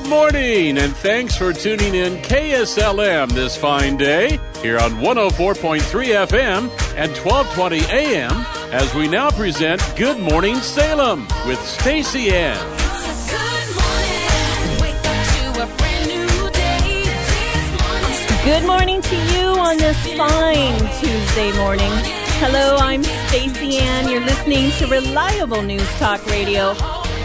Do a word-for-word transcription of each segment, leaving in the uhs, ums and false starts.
Good morning, and thanks for tuning in K S L M this fine day here on one oh four point three F M and twelve twenty A M as we now present Good Morning Salem with Stacey Ann. Good morning to you on this fine Tuesday morning. Hello, I'm Stacey Ann. You're listening to Reliable News Talk Radio,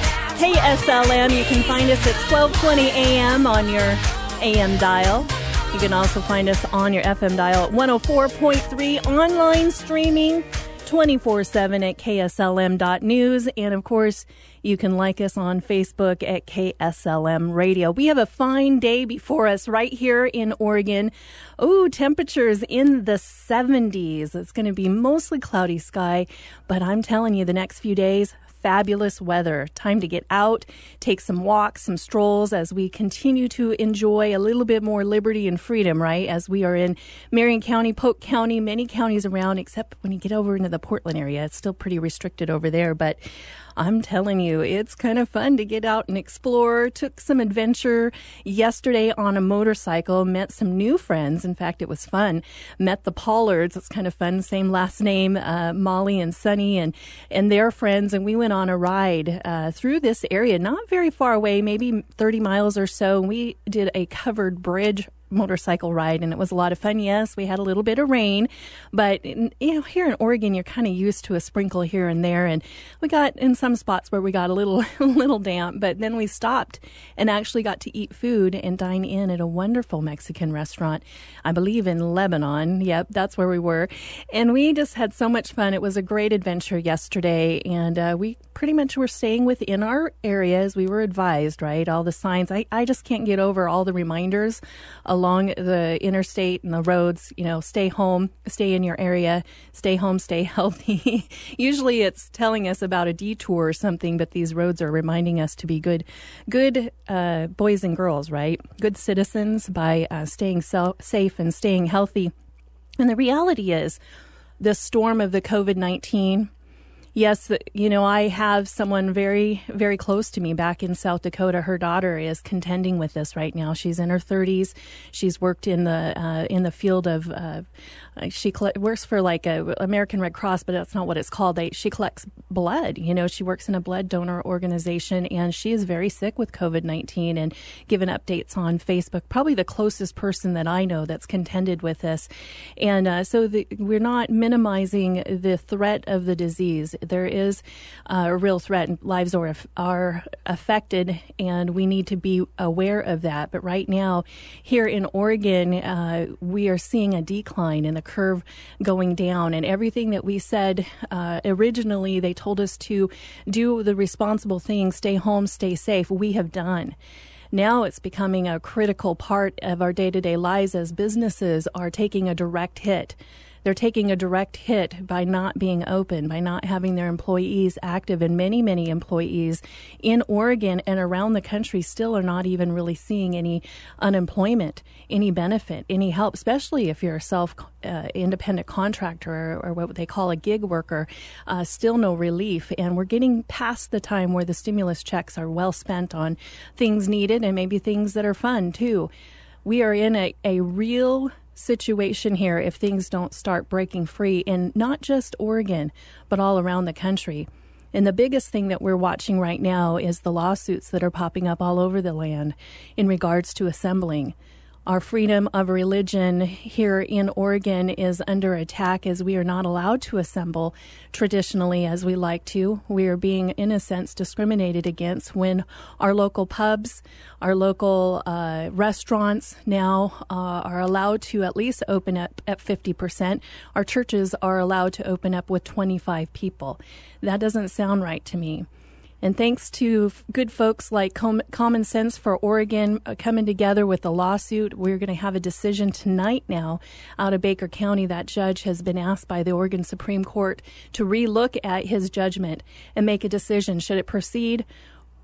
K S L M. You can find us at twelve twenty A M on your A M dial. You can also find us on your F M dial at one oh four point three, online streaming twenty-four seven at K S L M dot news. And of course, you can like us on Facebook at K S L M Radio. We have a fine day before us right here in Oregon. Oh, temperatures in the seventies. It's going to be mostly cloudy sky, but I'm telling you, the next few days, fabulous weather. Time to get out, take some walks, some strolls as we continue to enjoy a little bit more liberty and freedom, right? As we are in Marion County, Polk County, many counties around, except when you get over into the Portland area. It's still pretty restricted over there, but I'm telling you, it's kind of fun to get out and explore. Took some adventure yesterday on a motorcycle, met some new friends. In fact, it was fun. Met the Pollards. It's kind of fun. Same last name, uh, Molly and Sunny and, and their friends. And we went on a ride uh, through this area, not very far away, maybe thirty miles or so. We did a covered bridge motorcycle ride, and it was a lot of fun. Yes, we had a little bit of rain, but you know, here in Oregon, you're kind of used to a sprinkle here and there, and we got in some spots where we got a little a little damp, but then we stopped and actually got to eat food and dine in at a wonderful Mexican restaurant, I believe in Lebanon. Yep, that's where we were, and we just had so much fun. It was a great adventure yesterday, and uh, we pretty much were staying within our area as we were advised, right? All the signs. I, I just can't get over all the reminders along the interstate and the roads, you know, stay home, stay in your area, stay home, stay healthy. Usually it's telling us about a detour or something, but these roads are reminding us to be good, good uh, boys and girls, right? Good citizens by uh, staying so- safe and staying healthy. And the reality is the storm of the COVID nineteen. Yes, you know, I have someone very, very close to me back in South Dakota. Her daughter is contending with this right now. She's in her thirties. She's worked in the uh, in the field of uh, she coll- works for like a American Red Cross, but that's not what it's called. They, she collects blood. You know, she works in a blood donor organization, and she is very sick with COVID nineteen and given updates on Facebook. Probably the closest person that I know that's contended with this, and uh, so the, we're not minimizing the threat of the disease. There is uh, a real threat, and lives are, are affected, and we need to be aware of that. But right now, here in Oregon, uh, we are seeing a decline in the curve going down, and everything that we said uh, originally, they told us to do the responsible thing, stay home, stay safe, we have done. Now it's becoming a critical part of our day-to-day lives as businesses are taking a direct hit. They're taking a direct hit by not being open, by not having their employees active, and many, many employees in Oregon and around the country still are not even really seeing any unemployment, any benefit, any help, especially if you're a self uh, independent contractor or, or what they call a gig worker, uh, still no relief. And we're getting past the time where the stimulus checks are well spent on things needed and maybe things that are fun too. We are in a, a real situation here if things don't start breaking free in not just Oregon, but all around the country. And the biggest thing that we're watching right now is the lawsuits that are popping up all over the land in regards to assembling. Our freedom of religion here in Oregon is under attack as we are not allowed to assemble traditionally as we like to. We are being, in a sense, discriminated against when our local pubs, our local uh, restaurants now uh, are allowed to at least open up at fifty percent. Our churches are allowed to open up with twenty-five people. That doesn't sound right to me. And thanks to good folks like Com- Common Sense for Oregon uh, coming together with the lawsuit, we're going to have a decision tonight now out of Baker County. That judge has been asked by the Oregon Supreme Court to relook at his judgment and make a decision. Should it proceed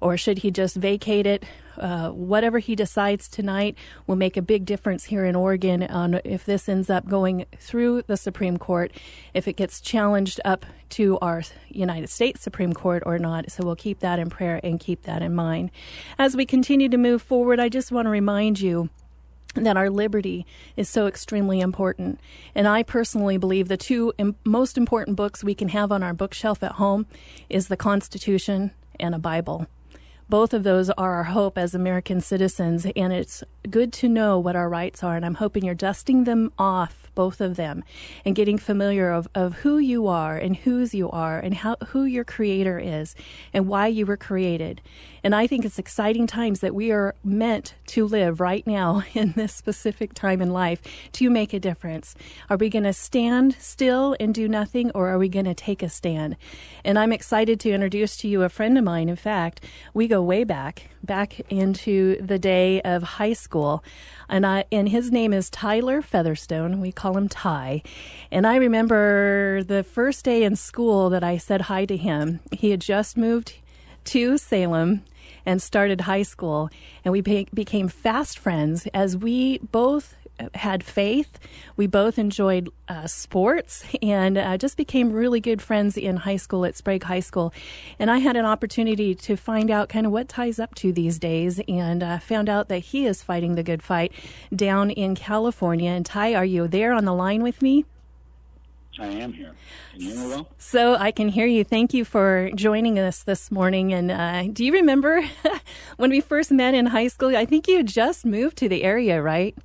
or should he just vacate it? Uh, whatever he decides tonight will make a big difference here in Oregon on if this ends up going through the Supreme Court, if it gets challenged up to our United States Supreme Court or not. So we'll keep that in prayer and keep that in mind. As we continue to move forward, I just want to remind you that our liberty is so extremely important. And I personally believe the two im- most important books we can have on our bookshelf at home is the Constitution and a Bible. Both of those are our hope as American citizens, and it's good to know what our rights are, and I'm hoping you're dusting them off, both of them, and getting familiar of, of who you are and whose you are and how who your creator is and why you were created. And I think it's exciting times that we are meant to live right now in this specific time in life to make a difference. Are we going to stand still and do nothing, or are we going to take a stand? And I'm excited to introduce to you a friend of mine. In fact, we go way back, back into the day of high school. And I, and his name is Tyler Featherstone. We call him Ty. And I remember the first day in school that I said hi to him. He had just moved to Salem and started high school, and we be- became fast friends as we both had faith. We both enjoyed uh, sports, and uh, just became really good friends in high school at Sprague High School. And I had an opportunity to find out kind of what Ty's up to these days, and uh, found out that he is fighting the good fight down in California. And Ty, are you there on the line with me? I am here. Can you hear me well? So I can hear you. Thank you for joining us this morning. And uh, do you remember when we first met in high school? I think you had just moved to the area, right?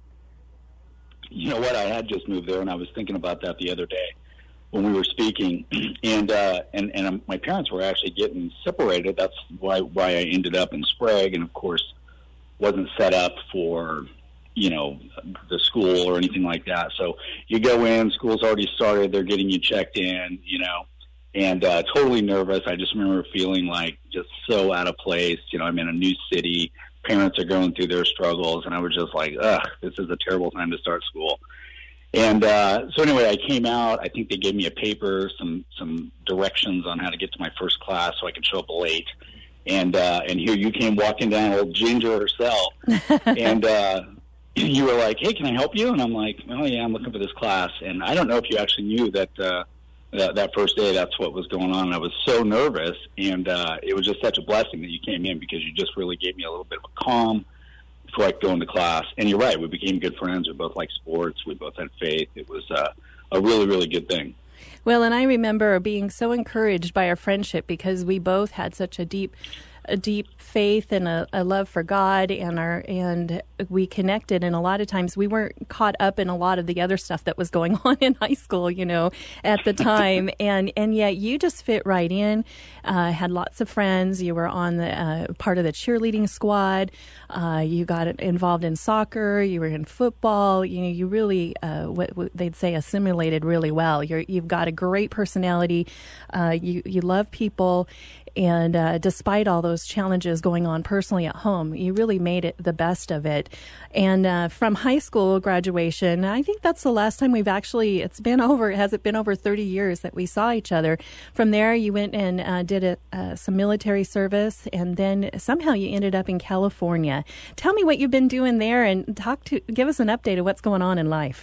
You know what? I had just moved there, and I was thinking about that the other day when we were speaking. And uh, and and um, my parents were actually getting separated. That's why why I ended up in Sprague, and of course wasn't set up for, you know, the school or anything like that. So you go in, school's already started, they're getting you checked in, you know, and uh, totally nervous. I just remember feeling like just so out of place. You know, I'm in a new city, parents are going through their struggles, and I was just like, ugh, this is a terrible time to start school. And uh, so anyway, I came out. I think they gave me a paper, some some directions on how to get to my first class so I could show up late. And uh, and here you came walking down, old Ginger herself, and uh, you were like, hey, can I help you? And I'm like, oh, yeah, I'm looking for this class. And I don't know if you actually knew that uh, that, that first day that's what was going on. I was so nervous, and uh, it was just such a blessing that you came in, because you just really gave me a little bit of a calm before I could go into class. And you're right, we became good friends. We both liked sports. We both had faith. It was uh, a really, really good thing. Well, and I remember being so encouraged by our friendship, because we both had such a deep a deep faith and a, a love for God, and our and we connected. And a lot of times we weren't caught up in a lot of the other stuff that was going on in high school, you know, at the time. and and yet you just fit right in. Uh, had lots of friends. You were on the uh, part of the cheerleading squad. Uh, you got involved in soccer. You were in football. You know, you really uh, what, what they'd say assimilated really well. You're, you've got a great personality. Uh, you you love people. And uh, despite all those challenges going on personally at home, you really made it the best of it. And uh, from high school graduation, I think that's the last time we've actually, it's been over, has it been over thirty years that we saw each other. From there, you went and uh, did a, uh, some military service, and then somehow you ended up in California. Tell me what you've been doing there, and talk to, give us an update of what's going on in life.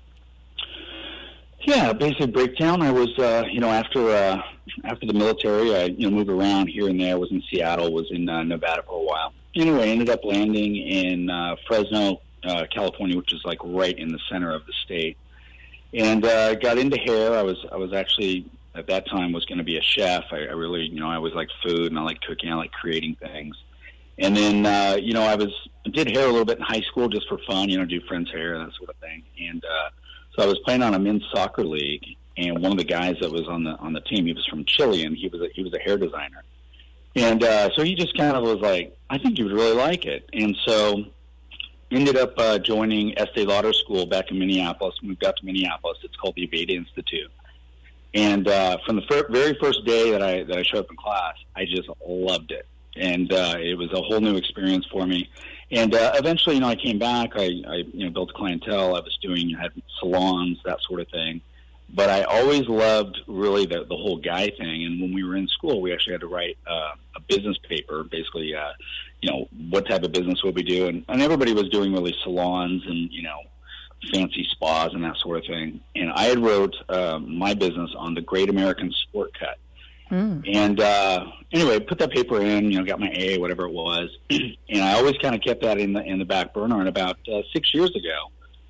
Yeah, basic breakdown. I was, uh, you know, after uh, after the military, I you know moved around here and there. Was in Seattle, was in uh, Nevada for a while. Anyway, I ended up landing in uh, Fresno, uh, California, which is like right in the center of the state. And uh, got into hair. I was I was actually at that time was going to be a chef. I, I really, you know, I always liked food, and I like cooking. I like creating things. And then, uh, you know, I was did hair a little bit in high school just for fun, you know, do friends' hair, that sort of thing. And uh, so I was playing on a men's soccer league, and one of the guys that was on the on the team, he was from Chile, and he was a, he was a hair designer. And uh, so he just kind of was like, I think you would really like it. And so ended up uh, joining Estee Lauder School back in Minneapolis. Moved out to Minneapolis. It's called the Aveda Institute. And uh, from the fir- very first day that I that I showed up in class, I just loved it. And uh, it was a whole new experience for me. And uh, eventually, you know, I came back. I, I, you know, built a clientele. I was doing, had salons, that sort of thing. but I always loved really the, the whole guy thing. And when we were in school, we actually had to write uh, a business paper, basically, uh, you know, what type of business would we do? And, and everybody was doing really salons and, you know, fancy spas and that sort of thing. And I had wrote uh, my business on the Great American Sport Cut. Mm. And uh, anyway, put that paper in, you know, got my A, whatever it was. And I always kind of kept that in the in the back burner. And about uh, six years ago,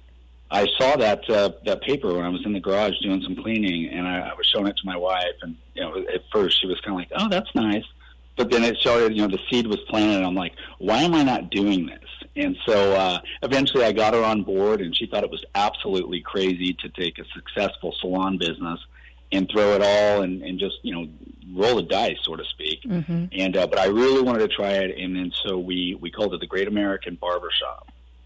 I saw that uh, that paper when I was in the garage doing some cleaning, and I, I was showing it to my wife. And, you know, at first she was kind of like, oh, that's nice. But then it started, you know, the seed was planted, and I'm like, why am I not doing this? And so uh, eventually I got her on board, and she thought it was absolutely crazy to take a successful salon business and throw it all and, and just, you know, roll the dice, so to speak. Mm-hmm. And uh, but I really wanted to try it, and then so we, we called it the Great American Barbershop.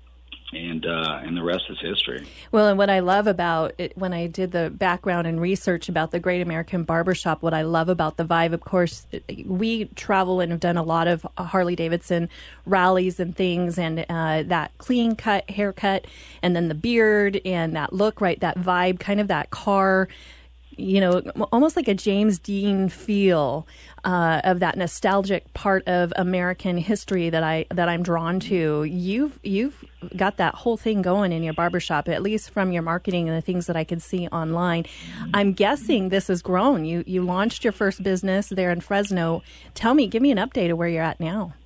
And uh, and the rest is history. Well, and what I love about it, when I did the background and research about the Great American Barbershop, what I love about the vibe, of course, we travel and have done a lot of Harley-Davidson rallies and things, and uh, that clean cut haircut, and then the beard and that look, right, that vibe, kind of that car, you know, almost like a James Dean feel uh, of that nostalgic part of American history that I that I'm drawn to. You've you've got that whole thing going in your barbershop, at least from your marketing and the things that I can see online. I'm guessing this has grown. You you launched your first business there in Fresno. Tell me, give me an update of where you're at now.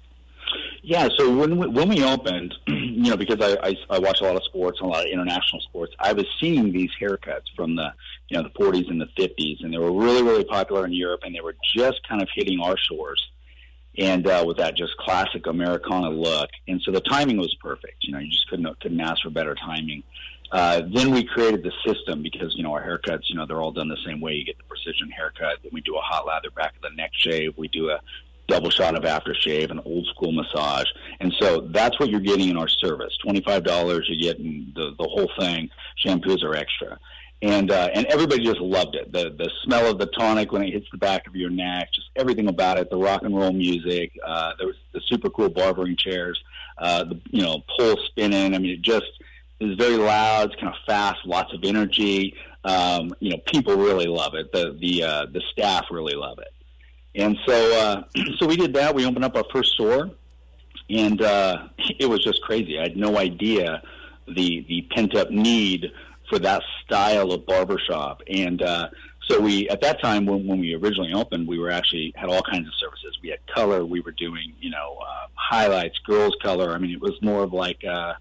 Yeah, so when we, when we opened, you know, because I, I, I watch a lot of sports and a lot of international sports, I was seeing these haircuts from the, you know, the forties and the fifties, and they were really, really popular in Europe, and they were just kind of hitting our shores, and uh, with that just classic Americana look. And so the timing was perfect. You know, you just couldn't couldn't ask for better timing. Uh, then we created the system because, you know, our haircuts, you know, they're all done the same way. You get the precision haircut, then we do a hot lather back of the neck shave, we do a double shot of aftershave, an old school massage. And so that's what you're getting in our service. twenty-five dollars, you're getting the, the whole thing. Shampoos are extra. And uh, and everybody just loved it. The the smell of the tonic when it hits the back of your neck, just everything about it, the rock and roll music, uh, there was the super cool barbering chairs, uh, the, you know, pole spinning. I mean, it just is very loud, it's kind of fast, lots of energy. Um, you know, people really love it. The, the, uh, the staff really love it. And so, uh, so we did that. We opened up our first store, and uh, it was just crazy. I had no idea the the pent up need for that style of barbershop. And uh, so we, at that time, when, when we originally opened, we were actually had all kinds of services. We had color. We were doing, you know, uh, highlights, girls' color. I mean, it was more of like. Uh,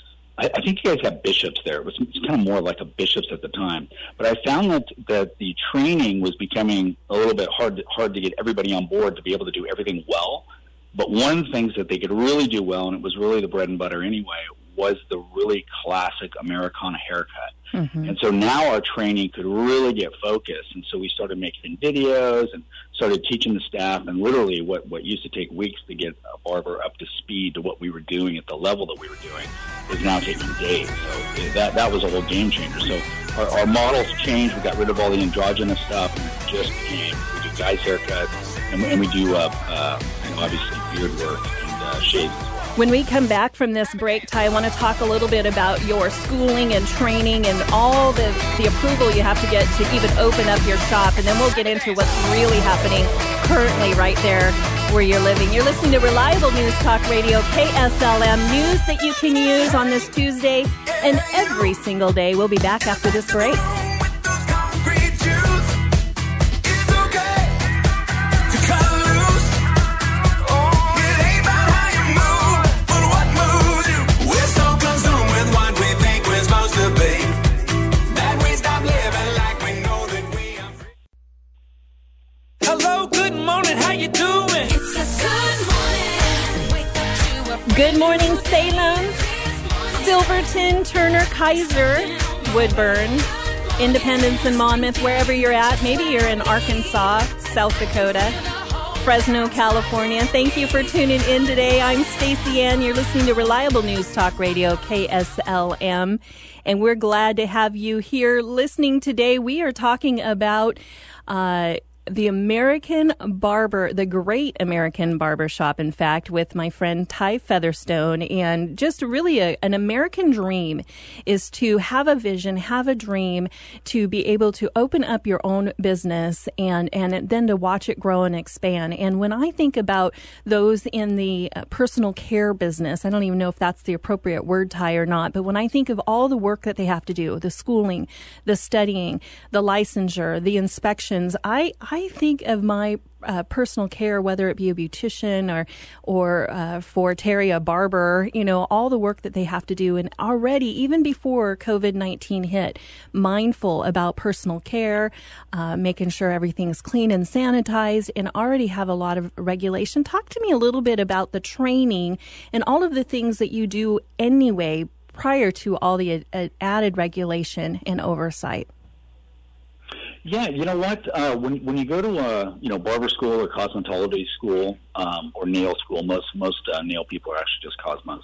I think you guys had Bishops there. It was kind of more like a Bishops at the time. But I found that, that the training was becoming a little bit hard to, hard to get everybody on board to be able to do everything well. But one of the things that they could really do well, and it was really the bread and butter anyway, was the really classic Americana haircut. Mm-hmm. And so now our training could really get focused. And so we started making videos and started teaching the staff. And literally what, what used to take weeks to get a barber up to speed to what we were doing at the level that we were doing is now taking days. So that that was a whole game changer. So our, our models changed. We got rid of all the androgynous stuff, and it just became, we do guys' haircuts, and, and we do uh, uh, you know, obviously beard work and uh, shaves as well. When we come back from this break, Ty, I want to talk a little bit about your schooling and training and all the, the approval you have to get to even open up your shop. And then we'll get into what's really happening currently right there where you're living. You're listening to Reliable News Talk Radio, K S L M, news that you can use on this Tuesday and every single day. We'll be back after this break. Good morning, Salem, Silverton, Turner, Kaiser, Woodburn, Independence, and Monmouth, wherever you're at. Maybe you're in Arkansas, South Dakota, Fresno, California. Thank you for tuning in today. I'm Stacey Ann. You're listening to Reliable News Talk Radio, K S L M, and we're glad to have you here listening today. We are talking about uh the American Barber, the Great American Barber Shop, in fact, with my friend Ty Featherstone. And just really a, an American dream is to have a vision, have a dream, to be able to open up your own business and, and then to watch it grow and expand. And when I think about those in the uh, personal care business, I don't even know if that's the appropriate word, Ty, or not, but when I think of all the work that they have to do, the schooling, the studying, the licensure, the inspections, I, I think of my uh, personal care, whether it be a beautician or, or uh, for Terry, a barber, you know, all the work that they have to do. And already, even before COVID nineteen hit, mindful about personal care, uh, making sure everything's clean and sanitized, and already have a lot of regulation. Talk to me a little bit about the training and all of the things that you do anyway prior to all the uh, added regulation and oversight. Yeah, you know what? Uh, when when you go to a you know barber school or cosmetology school um, or nail school, most most uh, nail people are actually just cosmos.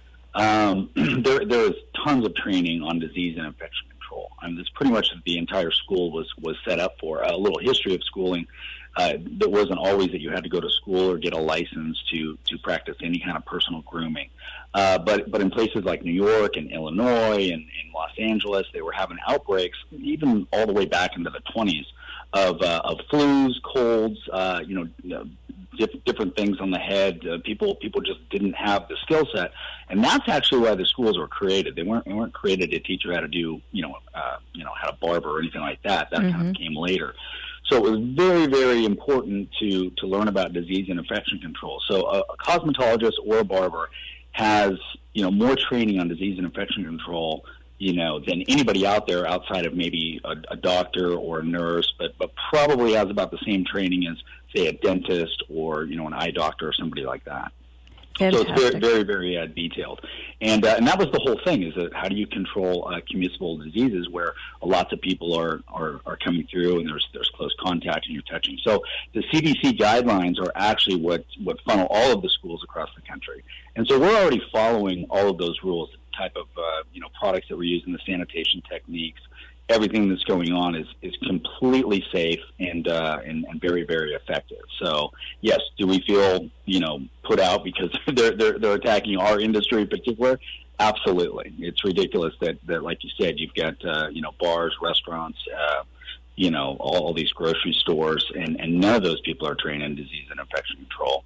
Um, there there is tons of training on disease and infection control. I mean, that's pretty much the entire school was was set up for. A little history of schooling. Uh, that wasn't always that you had to go to school or get a license to to practice any kind of personal grooming. Uh, but but in places like New York and Illinois and in Los Angeles, they were having outbreaks, even all the way back into the twenties, of uh, of flus, colds, uh, you know, diff- different things on the head. Uh, people people just didn't have the skill set, and that's actually why the schools were created. They weren't they weren't created to teach you how to do you know uh, you know how to barber or anything like that. That mm-hmm. kind of came later. So it was very, very important to, to learn about disease and infection control. So a, a cosmetologist or a barber has, you know, more training on disease and infection control, you know, than anybody out there outside of maybe a, a doctor or a nurse, but, but probably has about the same training as, say, a dentist or, you know, an eye doctor or somebody like that. Fantastic. So it's very, very, very uh, detailed. And uh, and that was the whole thing, is that how do you control uh, communicable diseases where lots of people are, are, are coming through and there's there's close contact and you're touching. So the C D C guidelines are actually what, what funnel all of the schools across the country. And so we're already following all of those rules, the type of uh, you know products that we're using, the sanitation techniques. Everything that's going on is, is completely safe and, uh, and and very, very effective. So, yes, do we feel, you know, put out because they're, they're, they're attacking our industry in particular? Absolutely. It's ridiculous that, that like you said, you've got, uh, you know, bars, restaurants, uh, you know, all, all these grocery stores, and, and none of those people are trained in disease and infection control.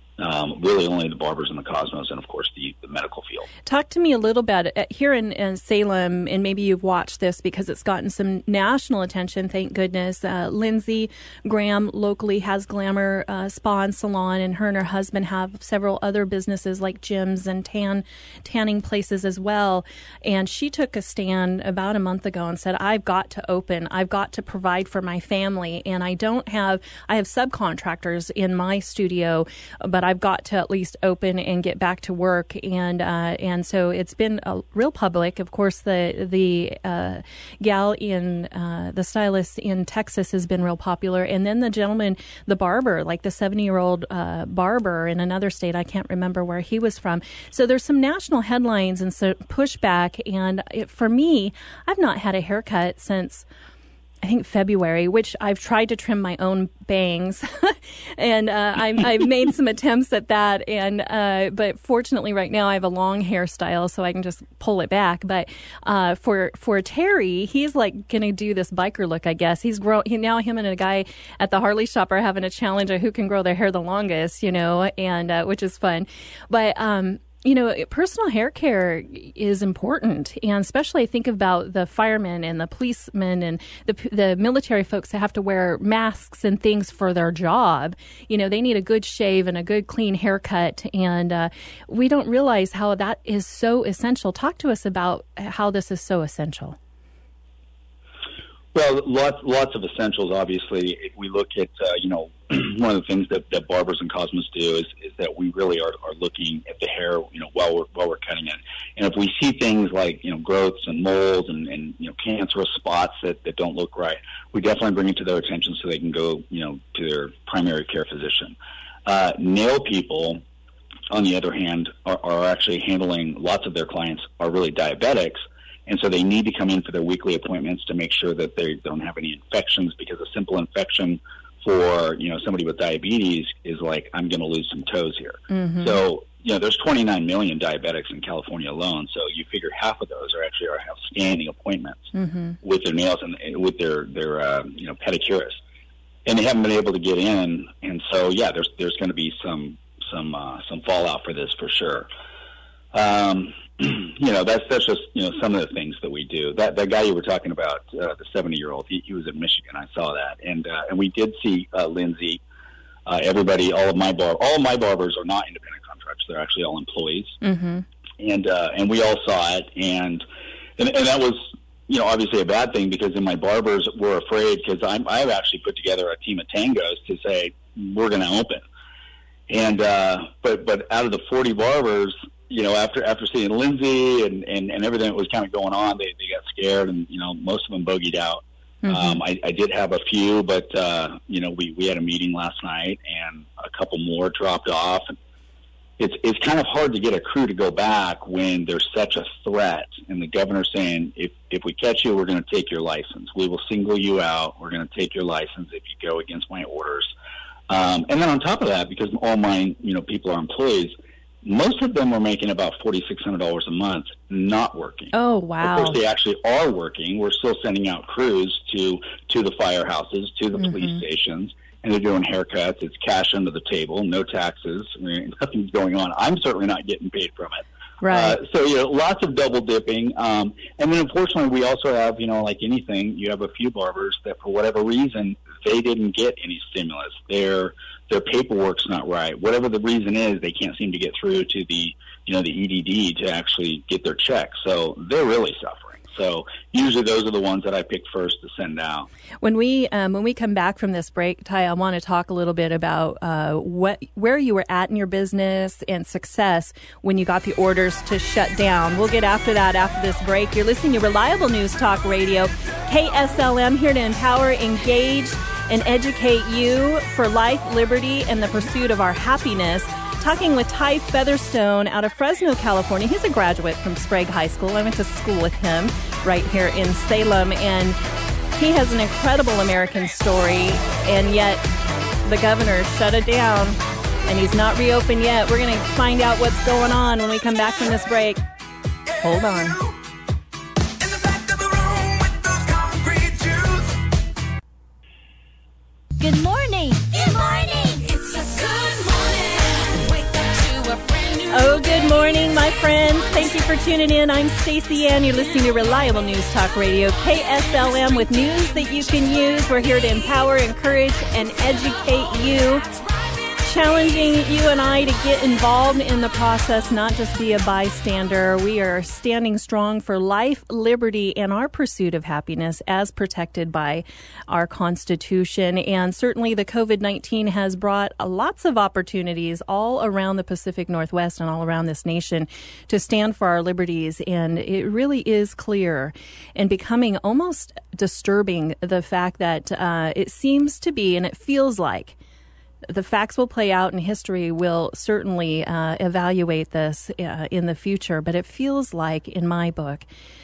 Um, really only the barbers and the cosmos and, of course, the, the medical field. Talk to me a little bit. Uh, here in, in Salem, and maybe you've watched this because it's gotten some national attention, thank goodness. Uh, Lindsey Graham locally has Glamour uh, Spa and Salon, and her and her husband have several other businesses like gyms and tan tanning places as well. And she took a stand about a month ago and said, I've got to open. I've got to provide for my family. And I don't have, I have subcontractors in my studio, but I've got to at least open and get back to work. And uh, and so it's been a real public. Of course, the the uh, gal in uh, the stylist in Texas has been real popular. And then the gentleman, the barber, like the seventy-year-old uh, barber in another state, I can't remember where he was from. So there's some national headlines and so pushback. And it, for me, I've not had a haircut since I think February, which I've tried to trim my own bangs, and uh, I'm, I've made some attempts at that. And uh, but fortunately, right now I have a long hairstyle, so I can just pull it back. But uh, for for Terry, he's like going to do this biker look, I guess. He's grow he, now him and a guy at the Harley shop are having a challenge of who can grow their hair the longest, you know, and uh, which is fun. But um, you know, personal hair care is important, and especially I think about the firemen and the policemen and the the military folks that have to wear masks and things for their job. You know, they need a good shave and a good clean haircut, and uh, we don't realize how that is so essential. Talk to us about how this is so essential. Well, lots lots of essentials. Obviously, if we look at uh, you know one of the things that, that barbers and cosmos do is, is that we really are, are looking at the hair, you know, while we're while we're cutting it. And if we see things like you know growths and moles and, and you know cancerous spots that, that don't look right, we definitely bring it to their attention so they can go you know to their primary care physician. Uh, nail people, on the other hand, are, are actually handling lots of their clients are really diabetics. And so they need to come in for their weekly appointments to make sure that they don't have any infections, because a simple infection for, you know, somebody with diabetes is like, I'm going to lose some toes here. Mm-hmm. So, you know, there's twenty-nine million diabetics in California alone. So you figure half of those are actually are have standing appointments mm-hmm. with their nails and with their, their uh, you know, pedicurists. And they haven't been able to get in. And so, yeah, there's there's going to be some some uh, some fallout for this for sure. Um, you know, that's that's just, you know, some of the things that we do. That that guy you were talking about, uh, the seventy-year-old, he, he was in Michigan. I saw that. And uh, and we did see uh, Lindsay, uh, everybody, all of my bar, all of my barbers are not independent contractors. They're actually all employees. Mm-hmm. And uh, and we all saw it. And, and and that was, you know, obviously a bad thing because then my barbers were afraid because I'm I've actually put together a team of tangos to say we're going to open. And uh, but but out of the forty barbers, you know, after after seeing Lindsay and, and, and everything that was kind of going on, they, they got scared and, you know, most of them bogeyed out. Mm-hmm. Um, I, I did have a few, but, uh, you know, we, we had a meeting last night and a couple more dropped off. And it's it's kind of hard to get a crew to go back when there's such a threat. And the governor's saying, if, if we catch you, we're going to take your license. We will single you out. We're going to take your license if you go against my orders. Um, and then on top of that, because all my, you know, people are employees, most of them are making about forty-six hundred dollars a month not working. Oh, wow. Of course, they actually are working. We're still sending out crews to, to the firehouses, to the mm-hmm. police stations, and they're doing haircuts. It's cash under the table, no taxes. I mean, nothing's going on. I'm certainly not getting paid from it. Right. Uh, so, you know, lots of double dipping. Um, and then, unfortunately, we also have, you know, like anything, you have a few barbers that, for whatever reason, they didn't get any stimulus. Their their paperwork's not right. Whatever the reason is, they can't seem to get through to the, you know, the E D D to actually get their check. So they're really suffering. So usually those are the ones that I pick first to send out. When we um, when we come back from this break, Ty, I want to talk a little bit about uh, what where you were at in your business and success when you got the orders to shut down. We'll get after that after this break. You're listening to Reliable News Talk Radio, K S L M, here to empower, engage, and educate you for life, liberty, and the pursuit of our happiness. Talking with Ty Featherstone out of Fresno, California. He's a graduate from Sprague High School. I went to school with him right here in Salem, and he has an incredible American story, and yet the governor shut it down, and he's not reopened yet. We're going to find out what's going on when we come back from this break. Hold on. Good morning. Good morning. It's a good morning. Wake up to a brand new Oh, good morning, my friends. Thank you for tuning in. I'm Stacey Ann. You're listening to Reliable News Talk Radio, K S L M, with news that you can use. We're here to empower, encourage, and educate you. Challenging you and I to get involved in the process, not just be a bystander. We are standing strong for life, liberty, and our pursuit of happiness as protected by our Constitution. And certainly the COVID nineteen has brought lots of opportunities all around the Pacific Northwest and all around this nation to stand for our liberties. And it really is clear and becoming almost disturbing the fact that uh, it seems to be, and it feels like, the facts will play out and history will certainly uh, evaluate this uh, in the future. But it feels like, in my book,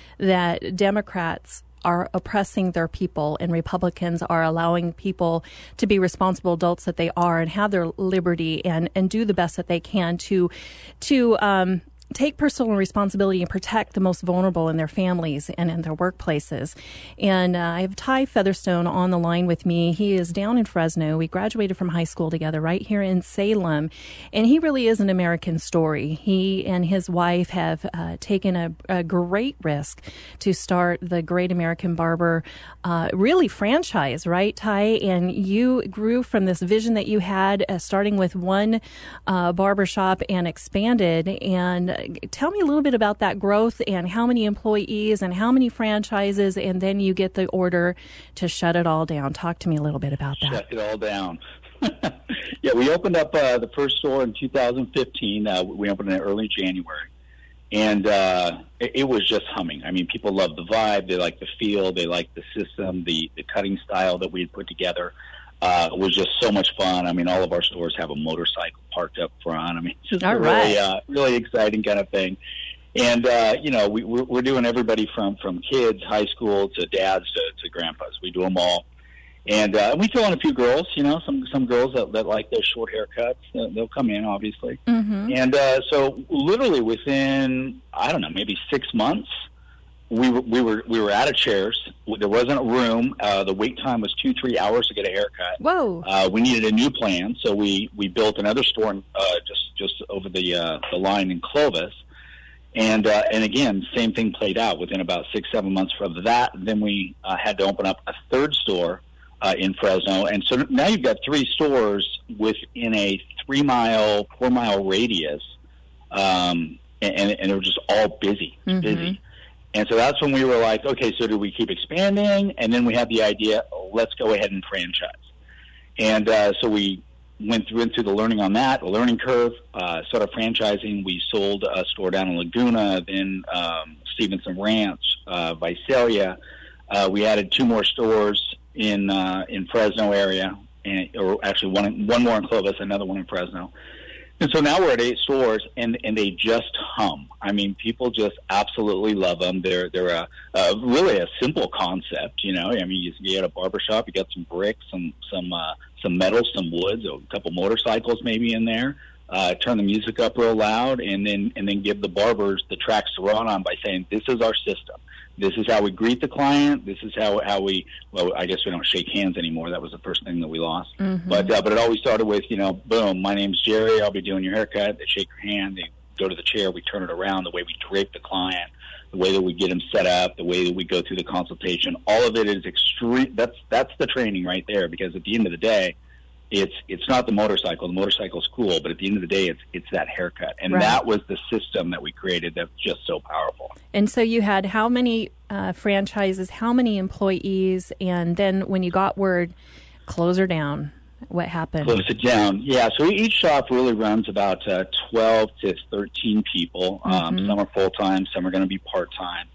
that Democrats are oppressing their people and Republicans are allowing people to be responsible adults that they are and have their liberty and, and do the best that they can to, to, um, take personal responsibility and protect the most vulnerable in their families and in their workplaces. And uh, I have Ty Featherstone on the line with me. He is down in Fresno. We graduated from high school together right here in Salem. And he really is an American story. He and his wife have uh, taken a, a great risk to start the Great American Barber uh, really franchise, right, Ty? And you grew from this vision that you had uh, starting with one uh, barbershop and expanded. And tell me a little bit about that growth and how many employees and how many franchises, and then you get the order to shut it all down. Talk to me a little bit about that. Shut it all down. Yeah, we opened up uh, the first store in two thousand fifteen. Uh, we opened in early January. And uh, it, it was just humming. I mean, people loved the vibe. They liked the feel. They liked the system, the, the cutting style that we had put together. Uh, it was just so much fun. I mean, all of our stores have a motorcycle parked up front. I mean, it's just all a right. really, uh, really exciting kind of thing. And, uh, you know, we, we're, we're doing everybody from, from kids, high school, to dads, to, to grandpas. We do them all. And uh, we throw in a few girls, you know, some some girls that, that like those short haircuts. Uh, they'll come in, obviously. Mm-hmm. And uh, so, literally within I don't know, maybe six months, we were we were we were out of chairs. There wasn't a room. Uh, the wait time was two three hours to get a haircut. Whoa! Uh, we needed a new plan, so we, we built another store uh, just just over the uh, the line in Clovis. And uh, and again, same thing played out within about six seven months from that. Then we uh, had to open up a third store. Uh, in Fresno, and so now you've got three stores within a three mile, four mile radius, um, and, and they're just all busy, Mm-hmm. busy. And so that's when we were like, okay, so do we keep expanding? And then we had the idea, let's go ahead and franchise. And uh, so we went through into the learning on that, the learning curve, uh, started franchising. We sold a store down in Laguna, then um, Stevenson Ranch, uh, Visalia. Uh, we added two more stores in uh, in Fresno area, and or actually one one more in Clovis, another one in Fresno. And so now we're at eight stores, and, and they just hum. I mean, people just absolutely love them. They're they're a, a really a simple concept, you know. I mean, you get a barbershop, you got some bricks, some some uh, some metal, some woods, a couple motorcycles maybe in there. Uh, turn the music up real loud, and then and then give the barbers the tracks to run on by saying, "This is our system. This is how we greet the client. This is how how we. Well, I guess we don't shake hands anymore. That was the first thing that we lost. Mm-hmm. But uh, but it always started with, you know, boom. My name's Jerry. I'll be doing your haircut. They shake your hand. They go to the chair. We turn it around. The way we drape the client, the way that we get them set up, the way that we go through the consultation. All of it is extreme. That's that's the training right there. Because at the end of the day, it's it's not the motorcycle. The motorcycle's cool, but at the end of the day, it's it's that haircut, and Right. that was the system that we created. That's just so powerful. And so you had how many uh, franchises, how many employees, and then when you got word, close her down, what happened? Close it down. Yeah, so each shop really runs about uh, twelve to thirteen people. Um, Mhm. some are full-time, some are going to be part-time.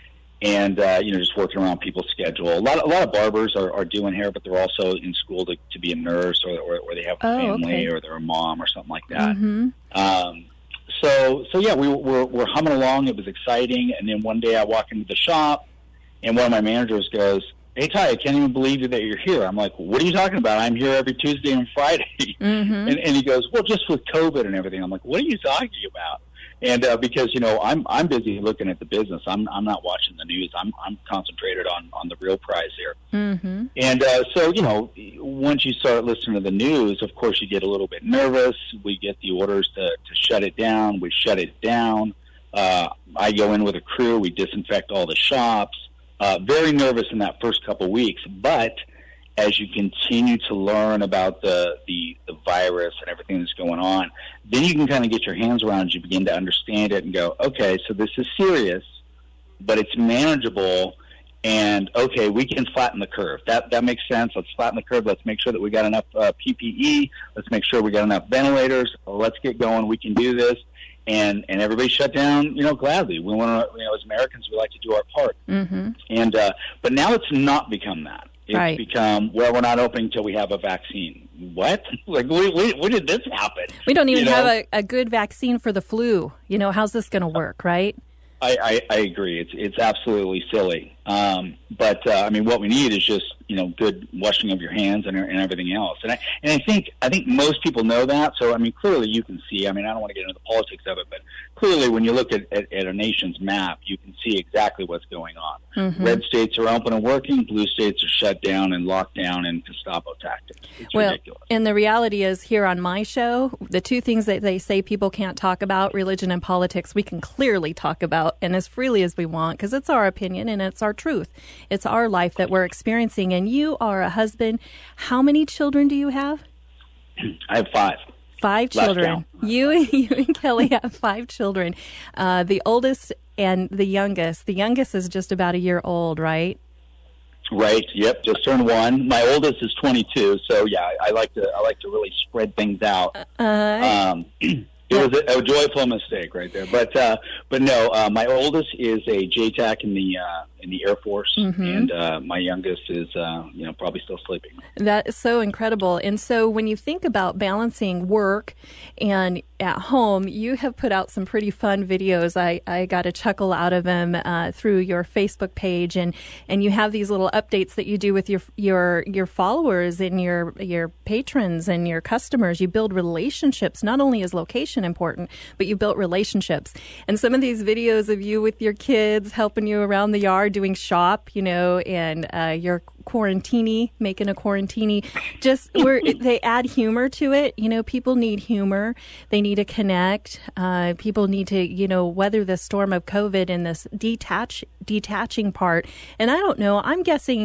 And, uh, you know, just working around people's schedule. A lot of, a lot of barbers are, are doing hair, but they're also in school to, to be a nurse, or, or, or they have a Oh, family, okay. or they're a mom or something like that. Mm-hmm. Um, so, so yeah, we were, we're humming along. It was exciting. And then one day I walk into the shop, and one of my managers goes, "Hey, Ty, I can't even believe that you're here." I'm like, "What are you talking about? I'm here every Tuesday and Friday." Mm-hmm. And, and he goes, "Well, just with COVID and everything." I'm like, "What are you talking about?" And uh, because, you know, I'm I'm busy looking at the business. I'm I'm not watching the news. I'm I'm concentrated on, on the real prize here. Mm-hmm. And uh, so, you know, once you start listening to the news, of course, you get a little bit nervous. We get the orders to, to shut it down. We shut it down. Uh, I go in with a crew. We disinfect all the shops. Uh, very nervous in that first couple weeks. But as you continue to learn about the, the, the virus and everything that's going on, then you can kind of get your hands around it. You begin to understand it and go, okay, so this is serious, but it's manageable. And, okay, we can flatten the curve. That that makes sense. Let's flatten the curve. Let's make sure that we got enough uh, P P E. Let's make sure we got enough ventilators. Let's get going. We can do this. And and everybody shut down, you know, gladly. We want to, you know, as Americans, we like to do our part. Mm-hmm. And uh, but now it's not become that. It's Right. become, well, we're not opening until we have a vaccine. What? Like, when, when, when did this happen? We don't even You know? have a, a good vaccine for the flu. You know, how's this going to work, right? I, I, I agree. It's it's absolutely silly. Um, but uh, I mean, what we need is just, you know, good washing of your hands and, and everything else. And I and I think I think most people know that. So I mean, clearly you can see. I mean, I don't want to get into the politics of it, but clearly when you look at, at, at a nation's map, you can see exactly what's going on. Mm-hmm. Red states are open and working. Blue states are shut down and locked down and Gestapo tactics. It's Well, ridiculous. and the reality is here on my show, the two things that they say people can't talk about, religion and politics, we can clearly talk about and as freely as we want because it's our opinion and it's our truth. It's our life that we're experiencing. And you are a husband. How many children do you have? I have five. Five Last children. count. You, you and Kelly have five children. Uh, the oldest and the youngest. The youngest is just about a year old, right? Right. Yep. Just turned one. My oldest is twenty-two. So yeah, I, I like to I like to really spread things out. Uh, Um, it was a, a joyful mistake right there. But uh, but no, uh, my oldest is a J TAC in the uh, in the Air Force, Mm-hmm. and uh, my youngest is, uh, you know, probably still sleeping. That is so incredible. And so when you think about balancing work and at home, you have put out some pretty fun videos. I, I got a chuckle out of them uh, through your Facebook page, and, and you have these little updates that you do with your your your followers and your your patrons and your customers. You build relationships. Not only is location important, but you built relationships. And some of these videos of you with your kids helping you around the yard doing shop, you know, and uh, your quarantini, making a quarantini, just where they add humor to it. You know, people need humor. They need to connect. Uh, people need to, you know, weather the storm of COVID and this detach, detaching part. And I don't know, I'm guessing,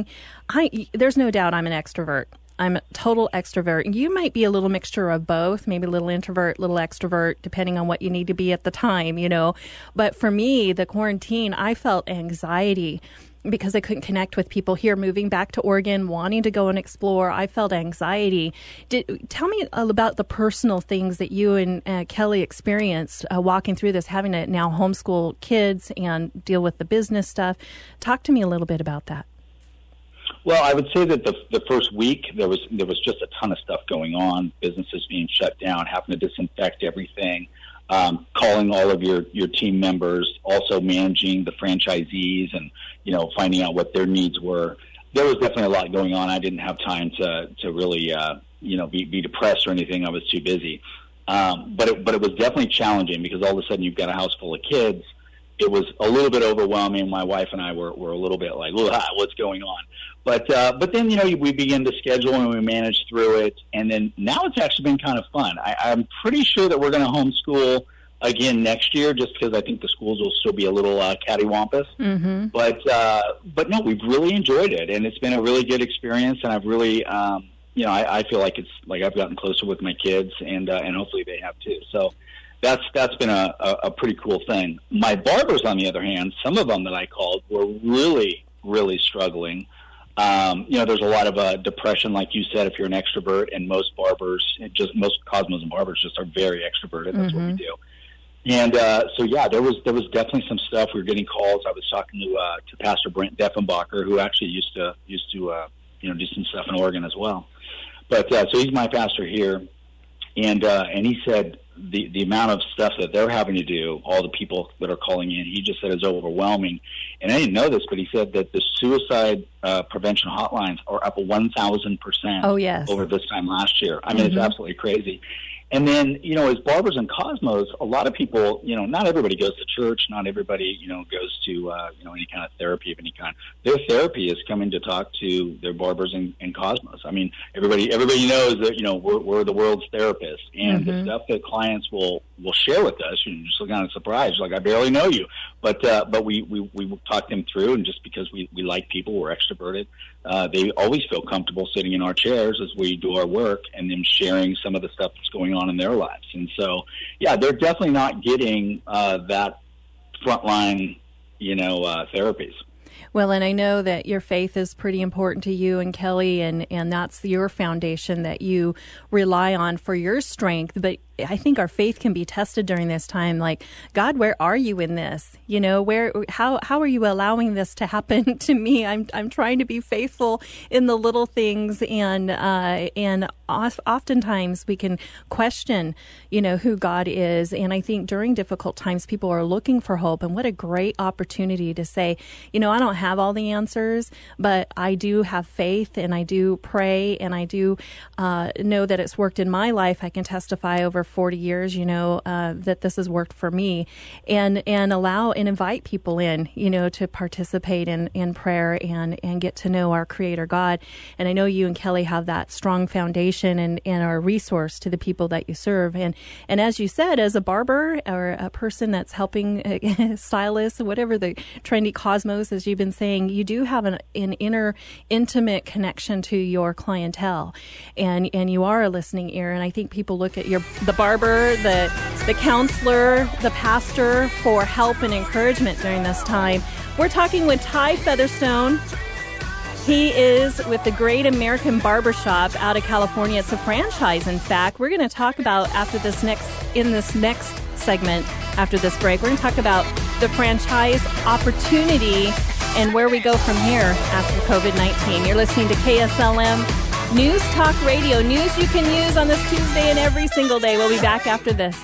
I there's no doubt I'm an extrovert. I'm a total extrovert. You might be a little mixture of both, maybe a little introvert, little extrovert, depending on what you need to be at the time, you know. But for me, the quarantine, I felt anxiety because I couldn't connect with people here, moving back to Oregon, wanting to go and explore. I felt anxiety. Did, tell me about the personal things that you and uh, Kelly experienced uh, walking through this, having to now homeschool kids and deal with the business stuff. Talk to me a little bit about that. Well, I would say that the the first week there was there was just a ton of stuff going on, businesses being shut down, having to disinfect everything, um, calling all of your, your team members, also managing the franchisees and, you know, finding out what their needs were. There was definitely a lot going on. I didn't have time to to really uh, you know be, be depressed or anything. I was too busy. Um, but it, but it was definitely challenging because all of a sudden you've got a house full of kids. It was a little bit overwhelming. My wife and I were, were a little bit like, what's going on? But uh, but then, you know, we began to schedule and we managed through it. And then now it's actually been kind of fun. I, I'm pretty sure that we're going to homeschool again next year just because I think the schools will still be a little uh, cattywampus. Mm-hmm. But, uh, but no, we've really enjoyed it. And it's been a really good experience. And I've really, um, you know, I, I feel like it's like I've gotten closer with my kids and uh, and hopefully they have too. So That's that's been a, a, a pretty cool thing. My barbers, on the other hand, some of them that I called were really, really struggling. Um, you know, there's a lot of uh, depression, like you said, if you're an extrovert, and most barbers, just most Cosmos and barbers, just are very extroverted. That's mm-hmm. what we do. And uh, so, yeah, there was there was definitely some stuff. We were getting calls. I was talking to uh, to Pastor Brent Deffenbacher, who actually used to used to uh, you know do some stuff in Oregon as well. But uh, so he's my pastor here, and uh, and he said the the amount of stuff that they're having to do, all the people that are calling in, he just said is overwhelming. And I didn't know this, but he said that the suicide uh, prevention hotlines are up one thousand percent oh, yes. over this time last year. I mean, mm-hmm. it's absolutely crazy. And then, you know, as barbers and Cosmos, a lot of people, you know, not everybody goes to church. Not everybody, you know, goes to, uh, you know, any kind of therapy of any kind. Their therapy is coming to talk to their barbers and, and Cosmos. I mean, everybody everybody knows that, you know, we're, we're the world's therapist. And mm-hmm. the stuff that clients will, will share with us, you're just kind of surprised. Like, I barely know you. But uh, but we, we, we talk them through, and just because we, we like people, we're extroverted, uh, they always feel comfortable sitting in our chairs as we do our work and then sharing some of the stuff that's going on in their lives. And so, yeah, they're definitely not getting uh, that frontline, you know, uh, therapies. Well, and I know that your faith is pretty important to you and Kelly, and, and that's your foundation that you rely on for your strength. But I think our faith can be tested during this time. Like, God, where are you in this? You know, where, how, how are you allowing this to happen to me? I'm, I'm trying to be faithful in the little things. And, uh, and oftentimes we can question, you know, who God is. And I think during difficult times, people are looking for hope. And what a great opportunity to say, you know, I don't have all the answers, but I do have faith, and I do pray, and I do, uh, know that it's worked in my life. I can testify over forty years, you know, uh, that this has worked for me, and, and allow and invite people in, you know, to participate in, in prayer and, and get to know our Creator God. And I know you and Kelly have that strong foundation and, and are a resource to the people that you serve. And, and as you said, as a barber or a person that's helping uh, stylist, whatever the trendy Cosmos, as you've been saying, you do have an, an inner intimate connection to your clientele, and, and you are a listening ear. And I think people look at your, the barber, the the counselor, the pastor for help and encouragement during this time. We're talking with Ty Featherstone. He is with the Great American Barbershop out of California. It's a franchise, in fact. We're going to talk about after this next in this next segment after this break. We're going to talk about the franchise opportunity and where we go from here after COVID nineteen. You're listening to K S L M News Talk Radio. News you can use on this Tuesday and every single day. We'll be back after this.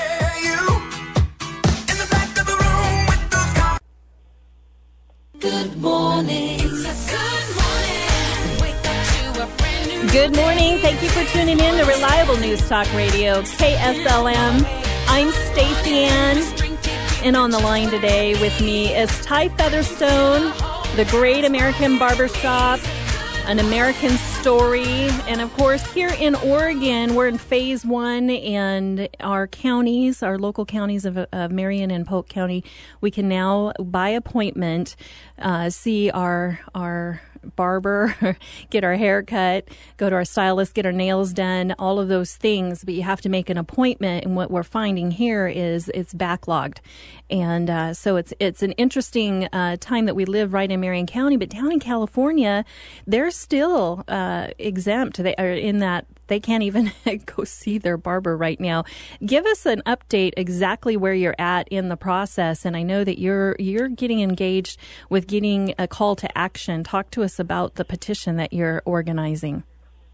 Good morning. It's a good morning. Wake up to a brand new Good morning. Thank you for tuning in to Reliable News Talk Radio, K S L M. I'm Stacey Ann, and on the line today with me is Ty Featherstone, the Great American Barbershop, An American Story, and of course here in Oregon, we're in phase one, and our counties, our local counties of, of Marion and Polk County, we can now by appointment uh, see our our barber, get our hair cut, go to our stylist, get our nails done, all of those things, but you have to make an appointment, and what we're finding here is it's backlogged. And uh, so it's it's an interesting uh, time that we live right in Marion County, but down in California, they're still uh, exempt. They are in that they can't even go see their barber right now. Give us an update exactly where you're at in the process, and I know that you're you're getting engaged with getting a call to action. Talk to us about the petition that you're organizing.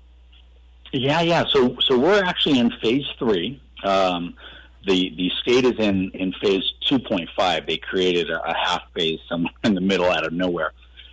Yeah, yeah. So, so we're actually in phase three. Um, the the state is in, in phase two point five. They created a, a half phase somewhere in the middle out of nowhere.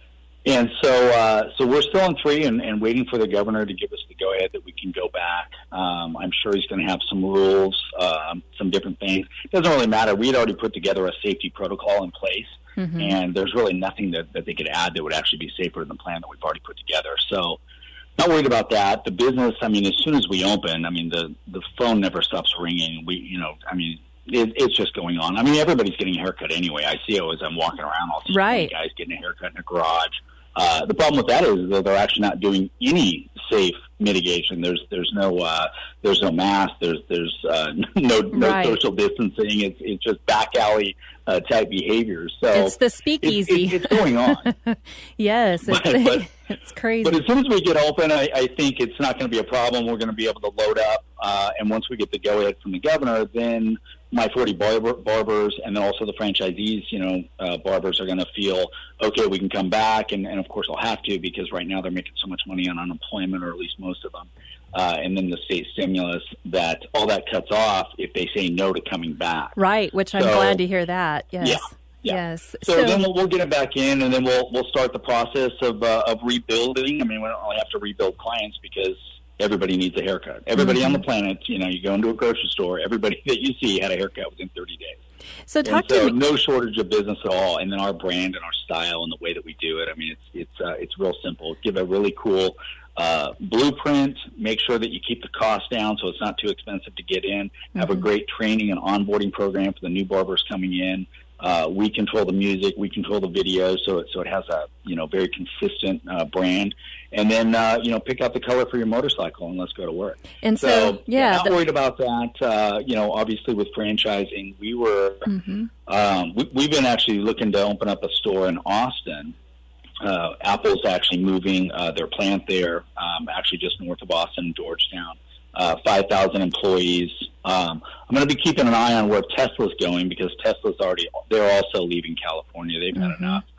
And so, uh, so we're still in three and, and waiting for the governor to give us the go ahead that we can go back. Um, I'm sure he's going to have some rules, um, some different things. It doesn't really matter. We had already put together a safety protocol in place, mm-hmm. and there's really nothing that, that they could add that would actually be safer than the plan that we've already put together. So, not worried about that. The business, I mean, as soon as we open, I mean, the the phone never stops ringing. We, you know, I mean. It, it's just going on. I mean, everybody's getting a haircut anyway. I see it as I'm walking around. I'll see right. guys getting a haircut in a garage. Uh, the problem with that is that they're actually not doing any safe mitigation. There's there's no uh, there's no mask. There's there's uh, no no right. social distancing. It's it's just back alley uh, type behaviors. So it's the speakeasy. It's, it's, it's going on. Yes, it's, but, but, it's crazy. But as soon as we get open, I, I think it's not going to be a problem. We're going to be able to load up, uh, and once we get the go ahead from the governor, then my forty barber, barbers and then also the franchisees, you know, uh, barbers are going to feel, okay, we can come back. And, and, of course, they'll have to because right now they're making so much money on unemployment, or at least most of them. Uh, and then the state stimulus, that all that cuts off if they say no to coming back. Right, which I'm so, glad to hear that. Yes. Yeah. Yeah. Yes. So, so then we'll, we'll get it back in, and then we'll we'll start the process of uh, of rebuilding. I mean, we don't really have to rebuild clients because everybody needs a haircut. Everybody mm-hmm. on the planet, you know, you go into a grocery store, everybody that you see had a haircut within thirty days. So talk and so to me. No shortage of business at all. And then our brand and our style and the way that we do it, I mean, it's it's uh, it's real simple. Give a really cool uh, blueprint. Make sure that you keep the cost down so it's not too expensive to get in. Mm-hmm. Have a great training and onboarding program for the new barbers coming in. Uh, we control the music, we control the video, so it so it has a you know very consistent uh, brand. And then uh, you know pick out the color for your motorcycle and let's go to work. And so, so yeah, not the- worried about that. Uh, you know, obviously with franchising, we were mm-hmm. um, we, we've been actually looking to open up a store in Austin. Uh, Apple's actually moving uh, their plant there, um, actually just north of Austin, Georgetown. Uh, five thousand employees. Um, I'm going to be keeping an eye on where Tesla's going because Tesla's already, they're also leaving California. They've had mm-hmm. enough.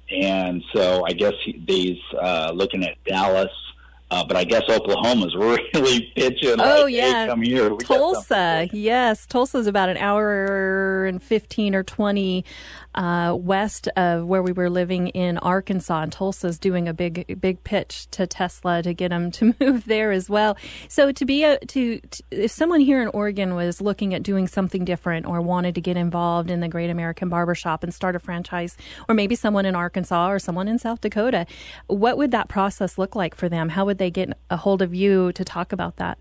And so I guess he, he's uh, looking at Dallas, uh, but I guess Oklahoma's really pitching. Oh, like, yeah. Hey, come here. We got Tulsa, yes. Tulsa's about an hour and fifteen or twenty uh, west of where we were living in Arkansas. And Tulsa's doing a big, big pitch to Tesla to get them to move there as well. So to be a, to, to, if someone here in Oregon was looking at doing something different or wanted to get involved in the Great American Barbershop and start a franchise, or maybe someone in Arkansas or someone in South Dakota, what would that process look like for them? How would they get a hold of you to talk about that?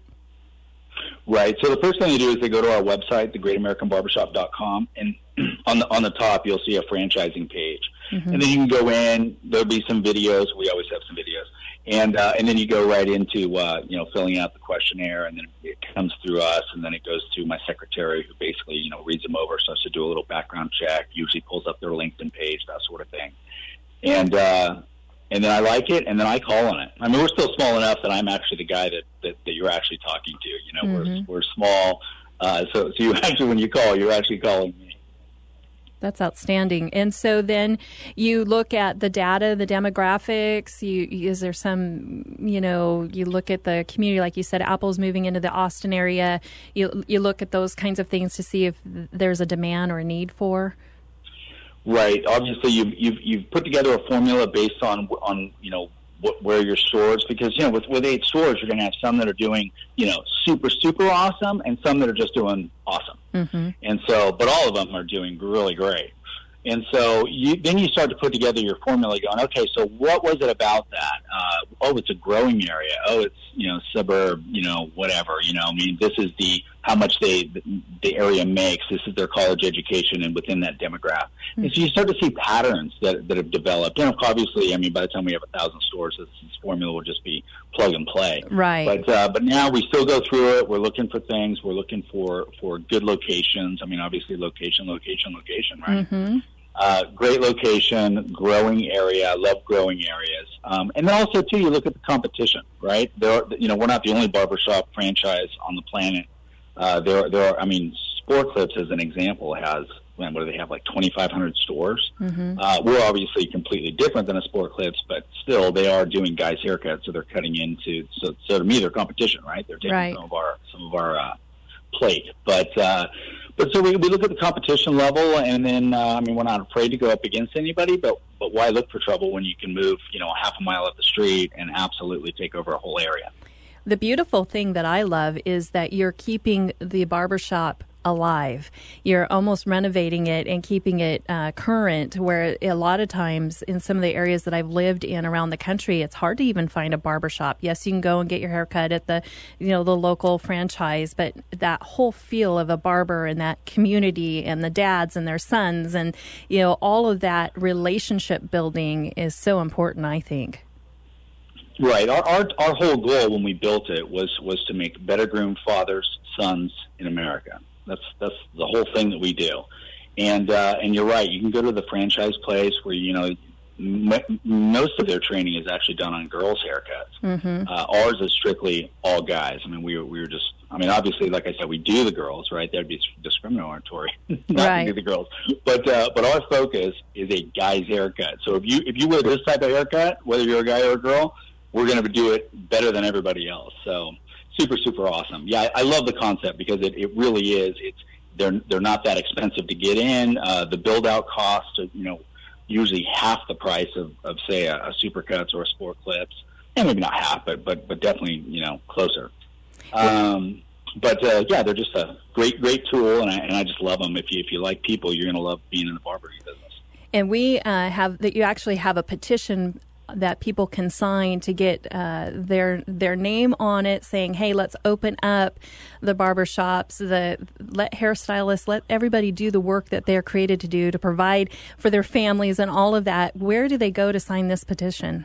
Right. So the first thing they do is they go to our website, the great american barbershop dot com, and on the on the top you'll see a franchising page, mm-hmm. and then you can go in. There'll be some videos. We always have some videos, and uh, and then you go right into uh, you know filling out the questionnaire, and then it comes through us, and then it goes to my secretary, who basically you know reads them over, starts to do a little background check, usually pulls up their LinkedIn page, that sort of thing, and. Uh, And then I like it, and then I call on it. I mean, we're still small enough that I'm actually the guy that, that, that you're actually talking to. You know, mm-hmm. we're we're small, uh, so so you actually when you call, you're actually calling me. That's outstanding. And so then you look at the data, the demographics. You, is there some, you know, you look at the community, like you said, Apple's moving into the Austin area. You you look at those kinds of things to see if there's a demand or a need for. Right. Obviously, you've you've, you've put together a formula based on on you know what, where your stores, because you know with with eight stores, you're going to have some that are doing you know super super awesome, and some that are just doing awesome. Mm-hmm. And so, but all of them are doing really great. And so you, then you start to put together your formula going, okay, so what was it about that? Uh, oh, it's a growing area. Oh, it's, you know, suburb, you know, whatever, you know, I mean, this is the, how much they, the area makes. This is their college education and within that demographic. Mm-hmm. And so you start to see patterns that, that have developed. And obviously, I mean, by the time we have a thousand stores, this, this formula will just be plug and play. Right. But, uh, but now we still go through it. We're looking for things. We're looking for, for good locations. I mean, obviously location, location, location, right? Mm-hmm. Uh, great location, growing area. I love growing areas. Um, and then also, too, you look at the competition, right? There are, you know, we're not the only barbershop franchise on the planet. Uh, there, are, there are, I mean, Sport Clips, as an example, has, man, what do they have, like twenty-five hundred stores? Mm-hmm. Uh, we're obviously completely different than a Sport Clips, but still, they are doing guys' haircuts, so they're cutting into, so, so to me, they're competition, right? They're taking right. some of our, some of our uh, plate. But, uh, But so we, we look at the competition level, and then, uh, I mean, we're not afraid to go up against anybody, but, but why look for trouble when you can move, you know, half a mile up the street and absolutely take over a whole area? The beautiful thing that I love is that you're keeping the barbershop alive. You're almost renovating it and keeping it uh, current, where a lot of times in some of the areas that I've lived in around the country, it's hard to even find a barbershop. Yes, you can go and get your hair cut at the, you know, the local franchise, but that whole feel of a barber and that community and the dads and their sons and, you know, all of that relationship building is so important, I think. Right. Our, our our whole goal when we built it was was to make better groomed fathers, sons in America. That's that's the whole thing that we do, and uh, and you're right. You can go to the franchise place where you know m- most of their training is actually done on girls' haircuts. Mm-hmm. Uh, ours is strictly all guys. I mean, we were we were just. I mean, obviously, like I said, we do the girls, right? That'd be discriminatory not right. to do the girls. But uh, but our focus is a guy's haircut. So if you if you wear this type of haircut, whether you're a guy or a girl, we're going to do it better than everybody else. So. Super, super awesome. Yeah, I, I love the concept because it, it really is. It's they're they're not that expensive to get in. Uh, the build out cost, you know, usually half the price of, of say a, a Supercuts or a Sport Clips, and maybe not half, but but but definitely you know closer. Um, but uh, yeah, they're just a great great tool, and I and I just love them. If you if you like people, you're gonna love being in the barbering business. And we uh, have that. You actually have a petition that people can sign to get uh, their their name on it, saying, "Hey, let's open up the barbershops. The let hairstylists, let everybody do the work that they're created to do to provide for their families and all of that." Where do they go to sign this petition?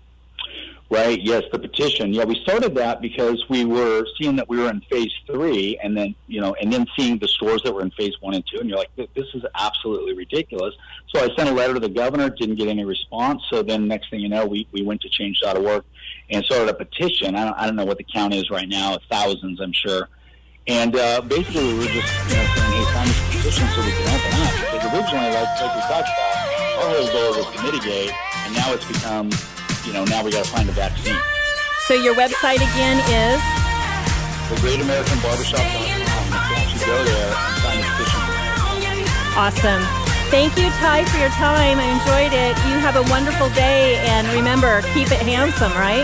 Right. Yes, the petition. Yeah, we started that because we were seeing that we were in phase three, and then you know, and then seeing the stores that were in phase one and two, and you're like, this is absolutely ridiculous. So I sent a letter to the governor, didn't get any response. So then, next thing you know, we, we went to change dot org and started a petition. I don't I don't know what the count is right now, thousands, I'm sure. And uh, basically, we were just you know saying, hey, sign this petition so we can open up. Because originally, like, like we talked about, our whole goal was to mitigate, and now it's become. You know, now we got to find a vaccine. So your website again is? the great american barbershop dot com. You can actually go there and sign a petition. Awesome. Thank you, Ty, for your time. I enjoyed it. You have a wonderful day, and remember, keep it handsome, right?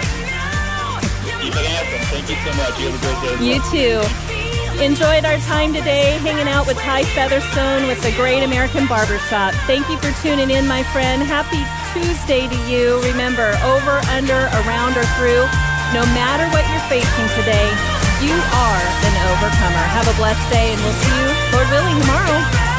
Keep it handsome. Thank you so much. You have a great day. You too. Enjoyed our time today hanging out with Ty Featherstone with the Great American Barbershop. Thank you for tuning in, my friend. Happy Tuesday to you. Remember, over, under, around, or through, no matter what you're facing today, you are an overcomer. Have a blessed day, and we'll see you, Lord willing, tomorrow.